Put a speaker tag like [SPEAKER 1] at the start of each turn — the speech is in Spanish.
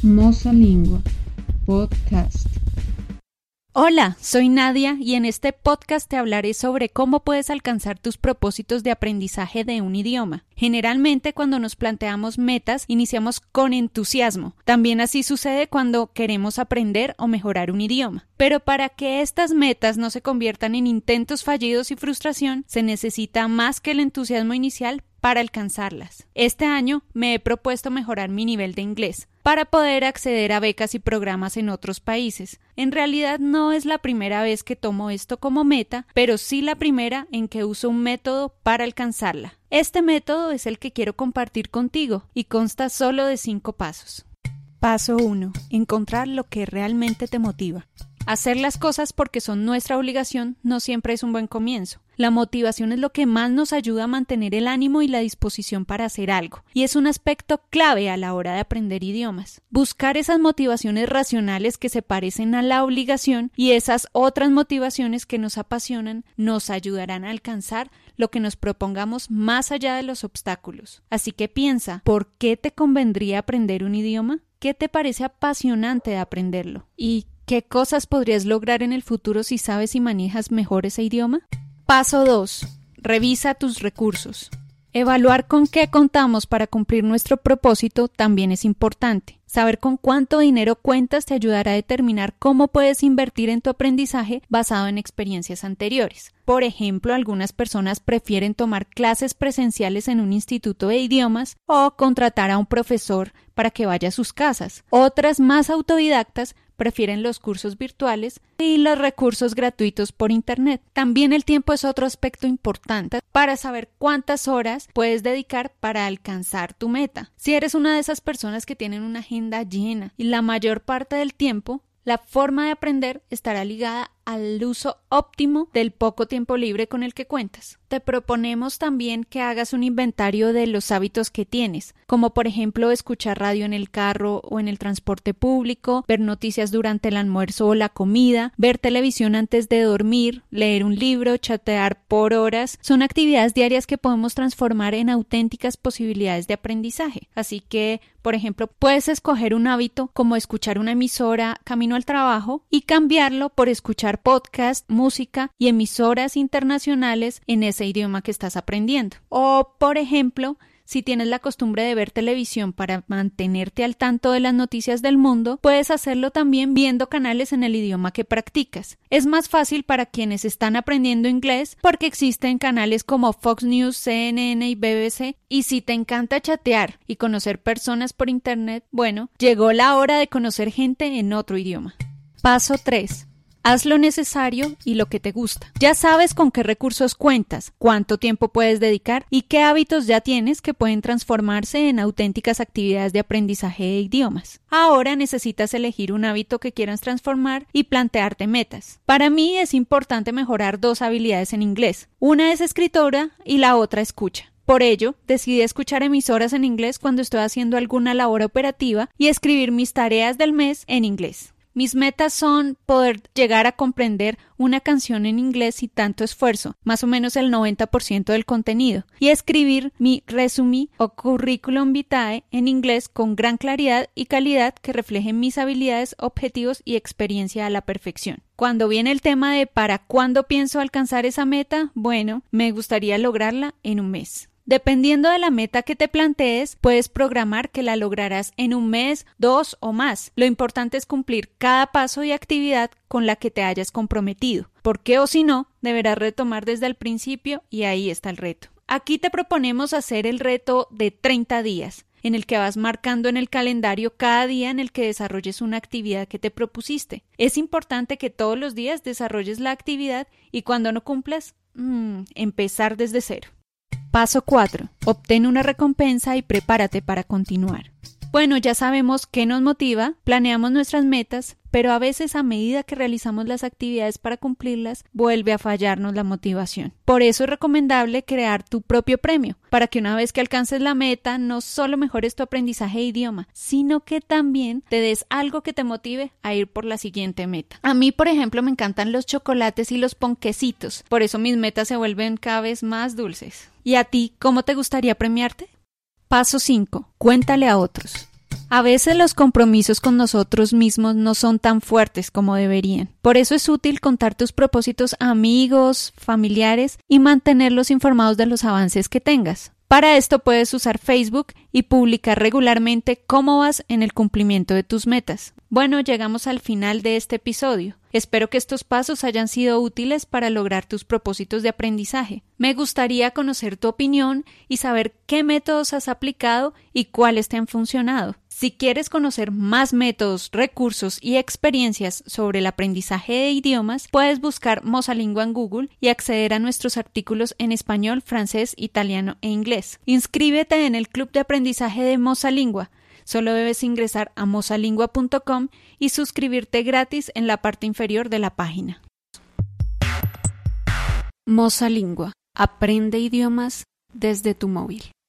[SPEAKER 1] Mosa Lingua Podcast.
[SPEAKER 2] Hola, soy Nadia y en este podcast te hablaré sobre cómo puedes alcanzar tus propósitos de aprendizaje de un idioma. Generalmente cuando nos planteamos metas iniciamos con entusiasmo. También así sucede cuando queremos aprender o mejorar un idioma. Pero para que estas metas no se conviertan en intentos fallidos y frustración, se necesita más que el entusiasmo inicial para alcanzarlas. Este año me he propuesto mejorar mi nivel de inglés para poder acceder a becas y programas en otros países. En realidad no es la primera vez que tomo esto como meta, pero sí la primera en que uso un método para alcanzarla. Este método es el que quiero compartir contigo y consta solo de 5 pasos. Paso 1. Encontrar lo que realmente te motiva. Hacer las cosas porque son nuestra obligación no siempre es un buen comienzo. La motivación es lo que más nos ayuda a mantener el ánimo y la disposición para hacer algo, y es un aspecto clave a la hora de aprender idiomas. Buscar esas motivaciones racionales que se parecen a la obligación y esas otras motivaciones que nos apasionan nos ayudarán a alcanzar lo que nos propongamos más allá de los obstáculos. Así que piensa, ¿por qué te convendría aprender un idioma? ¿Qué te parece apasionante de aprenderlo? ¿Y qué cosas podrías lograr en el futuro si sabes y manejas mejor ese idioma? Paso 2. Revisa tus recursos. Evaluar con qué contamos para cumplir nuestro propósito también es importante. Saber con cuánto dinero cuentas te ayudará a determinar cómo puedes invertir en tu aprendizaje basado en experiencias anteriores. Por ejemplo, algunas personas prefieren tomar clases presenciales en un instituto de idiomas o contratar a un profesor para que vaya a sus casas. Otras, más autodidactas, prefieren los cursos virtuales y los recursos gratuitos por internet. También el tiempo es otro aspecto importante para saber cuántas horas puedes dedicar para alcanzar tu meta. Si eres una de esas personas que tienen una agenda llena y la mayor parte del tiempo, la forma de aprender estará ligada al uso óptimo del poco tiempo libre con el que cuentas. Te proponemos también que hagas un inventario de los hábitos que tienes, como por ejemplo escuchar radio en el carro o en el transporte público, ver noticias durante el almuerzo o la comida, ver televisión antes de dormir, leer un libro, chatear por horas. Son actividades diarias que podemos transformar en auténticas posibilidades de aprendizaje. Así que, por ejemplo, puedes escoger un hábito como escuchar una emisora camino al trabajo y cambiarlo por escuchar podcast, música y emisoras internacionales en ese idioma que estás aprendiendo. O, por ejemplo, si tienes la costumbre de ver televisión para mantenerte al tanto de las noticias del mundo, puedes hacerlo también viendo canales en el idioma que practicas. Es más fácil para quienes están aprendiendo inglés porque existen canales como Fox News, CNN y BBC. Y si te encanta chatear y conocer personas por internet, bueno, llegó la hora de conocer gente en otro idioma. Paso 3. Haz lo necesario y lo que te gusta. Ya sabes con qué recursos cuentas, cuánto tiempo puedes dedicar y qué hábitos ya tienes que pueden transformarse en auténticas actividades de aprendizaje de idiomas. Ahora necesitas elegir un hábito que quieras transformar y plantearte metas. Para mí es importante mejorar 2 habilidades en inglés. Una es escritora y la otra escucha. Por ello, decidí escuchar emisoras en inglés cuando estoy haciendo alguna labor operativa y escribir mis tareas del mes en inglés. Mis metas son poder llegar a comprender una canción en inglés sin tanto esfuerzo, más o menos el 90% del contenido, y escribir mi resumen o curriculum vitae en inglés con gran claridad y calidad que refleje mis habilidades, objetivos y experiencia a la perfección. Cuando viene el tema de ¿para cuándo pienso alcanzar esa meta? Bueno, me gustaría lograrla en un mes. Dependiendo de la meta que te plantees, puedes programar que la lograrás en un mes, 2 o más. Lo importante es cumplir cada paso y actividad con la que te hayas comprometido, porque o si no, deberás retomar desde el principio y ahí está el reto. Aquí te proponemos hacer el reto de 30 días, en el que vas marcando en el calendario cada día en el que desarrolles una actividad que te propusiste. Es importante que todos los días desarrolles la actividad y cuando no cumplas, empezar desde cero. Paso 4. Obtén una recompensa y prepárate para continuar. Bueno, ya sabemos qué nos motiva, planeamos nuestras metas, pero a veces a medida que realizamos las actividades para cumplirlas, vuelve a fallarnos la motivación. Por eso es recomendable crear tu propio premio, para que una vez que alcances la meta, no solo mejores tu aprendizaje de idioma, sino que también te des algo que te motive a ir por la siguiente meta. A mí, por ejemplo, me encantan los chocolates y los ponquecitos, por eso mis metas se vuelven cada vez más dulces. ¿Y a ti, cómo te gustaría premiarte? Paso 5. Cuéntale a otros. A veces los compromisos con nosotros mismos no son tan fuertes como deberían. Por eso es útil contar tus propósitos a amigos, familiares y mantenerlos informados de los avances que tengas. Para esto puedes usar Facebook y publicar regularmente cómo vas en el cumplimiento de tus metas. Bueno, llegamos al final de este episodio. Espero que estos pasos hayan sido útiles para lograr tus propósitos de aprendizaje. Me gustaría conocer tu opinión y saber qué métodos has aplicado y cuáles te han funcionado. Si quieres conocer más métodos, recursos y experiencias sobre el aprendizaje de idiomas, puedes buscar Mosalingua en Google y acceder a nuestros artículos en español, francés, italiano e inglés. Inscríbete en el Club de Aprendizaje de Mosalingua. Solo debes ingresar a mosalingua.com y suscribirte gratis en la parte inferior de la página. Mosalingua. Aprende idiomas desde tu móvil.